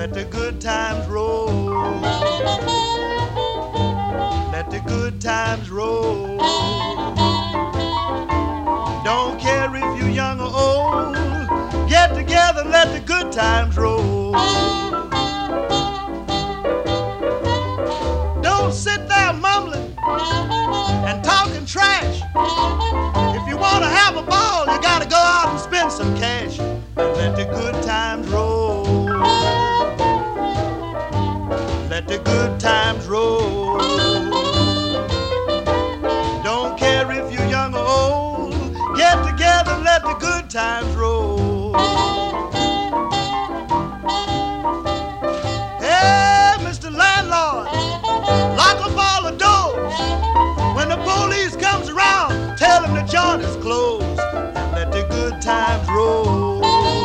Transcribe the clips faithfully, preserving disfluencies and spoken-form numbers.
let the good times roll. Let the good times roll. Don't care if you're young or old. Get together, let the good times roll. Don't sit there mumbling and talking trash. If you want to have a ball, you got to go out and spend some cash. Let the good times roll. Let the good times roll. Don't care if you're young or old. Get together, let the good times roll. Hey, Mister Landlord, lock up all the doors. When the police comes around, tell them the joint is closed. Let the good times roll.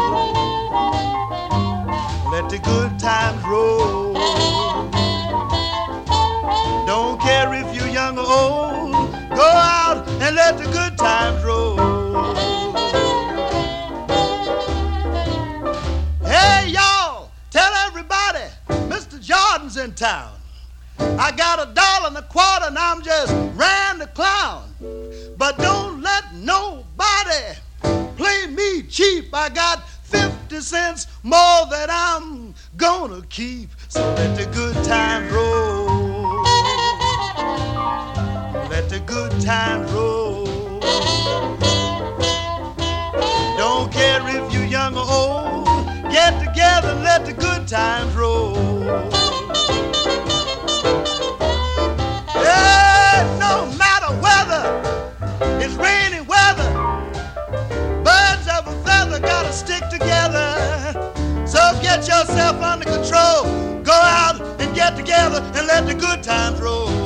Let the good times roll. Don't care if you're young or old. Go out and let the good times roll. Hey, y'all, tell everybody Mister Jordan's in town. I got a dollar and a quarter and I'm just ran the clown. But don't let nobody play me cheap. I got fifty cents more that I'm gonna keep. So let the good times roll. Let the good times roll. Don't care if you're young or old. Get together, let the good times roll. Yeah, no matter whether it's rainy weather, birds of a feather gotta stick together. So get yourself under control. Go out and get together and let the good times roll.